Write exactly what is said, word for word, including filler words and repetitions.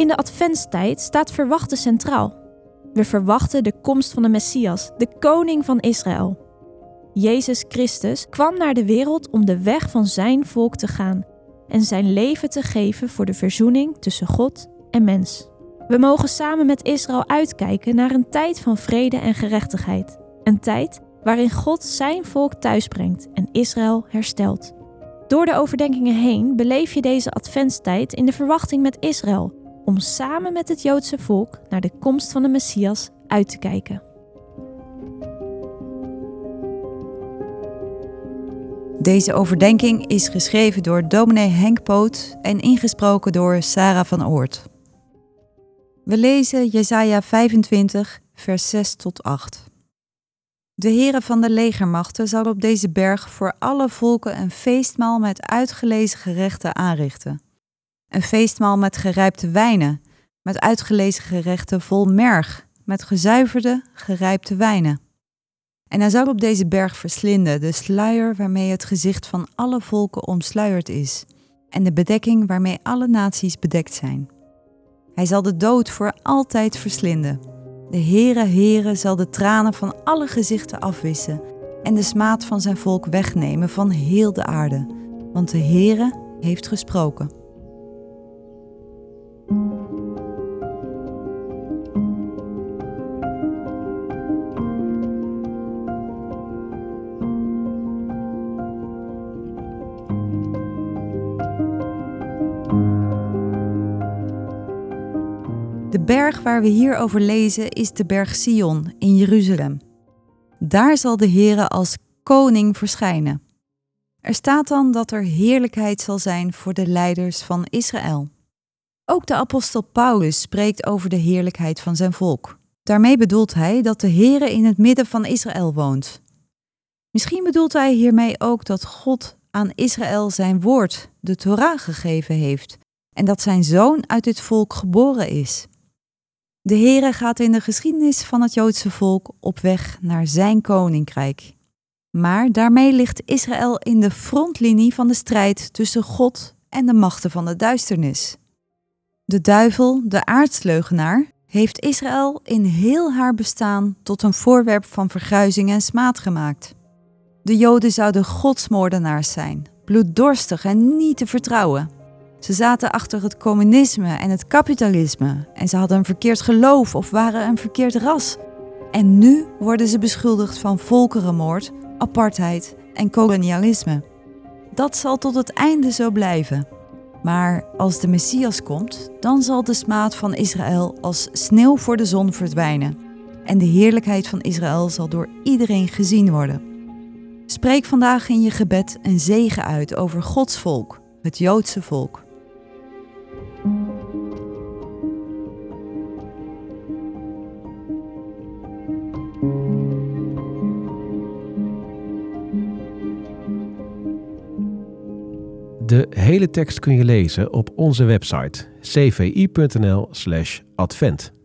In de adventstijd staat verwachten centraal. We verwachten de komst van de Messias, de koning van Israël. Jezus Christus kwam naar de wereld om de weg van zijn volk te gaan en zijn leven te geven voor de verzoening tussen God en mens. We mogen samen met Israël uitkijken naar een tijd van vrede en gerechtigheid. Een tijd waarin God zijn volk thuisbrengt en Israël herstelt. Door de overdenkingen heen beleef je deze adventstijd in de verwachting met Israël, om samen met het Joodse volk naar de komst van de Messias uit te kijken. Deze overdenking is geschreven door dominee Henk Poot en ingesproken door Sarah van Oort. We lezen Jesaja vijfentwintig, vers zes tot acht. De Heere van de legermachten zal op deze berg voor alle volken een feestmaal met uitgelezen gerechten aanrichten. Een feestmaal met gerijpte wijnen, met uitgelezen gerechten vol merg, met gezuiverde, gerijpte wijnen. En hij zal op deze berg verslinden de sluier waarmee het gezicht van alle volken omsluierd is, en de bedekking waarmee alle naties bedekt zijn. Hij zal de dood voor altijd verslinden. De Heere, Heere zal de tranen van alle gezichten afwissen en de smaad van zijn volk wegnemen van heel de aarde, want de Heere heeft gesproken. De berg waar we hier over lezen is de berg Sion in Jeruzalem. Daar zal de Heere als koning verschijnen. Er staat dan dat er heerlijkheid zal zijn voor de leiders van Israël. Ook de apostel Paulus spreekt over de heerlijkheid van zijn volk. Daarmee bedoelt hij dat de Heere in het midden van Israël woont. Misschien bedoelt hij hiermee ook dat God aan Israël zijn woord, de Torah, gegeven heeft en dat zijn zoon uit dit volk geboren is. De Heere gaat in de geschiedenis van het Joodse volk op weg naar zijn koninkrijk. Maar daarmee ligt Israël in de frontlinie van de strijd tussen God en de machten van de duisternis. De duivel, de aardsleugenaar, heeft Israël in heel haar bestaan tot een voorwerp van verguizing en smaad gemaakt. De Joden zouden godsmoordenaars zijn, bloeddorstig en niet te vertrouwen. Ze zaten achter het communisme en het kapitalisme en ze hadden een verkeerd geloof of waren een verkeerd ras. En nu worden ze beschuldigd van volkerenmoord, apartheid en kolonialisme. Dat zal tot het einde zo blijven. Maar als de Messias komt, dan zal de smaad van Israël als sneeuw voor de zon verdwijnen. En de heerlijkheid van Israël zal door iedereen gezien worden. Spreek vandaag in je gebed een zegen uit over Gods volk, het Joodse volk. De hele tekst kun je lezen op onze website c v i punt n l slash advent.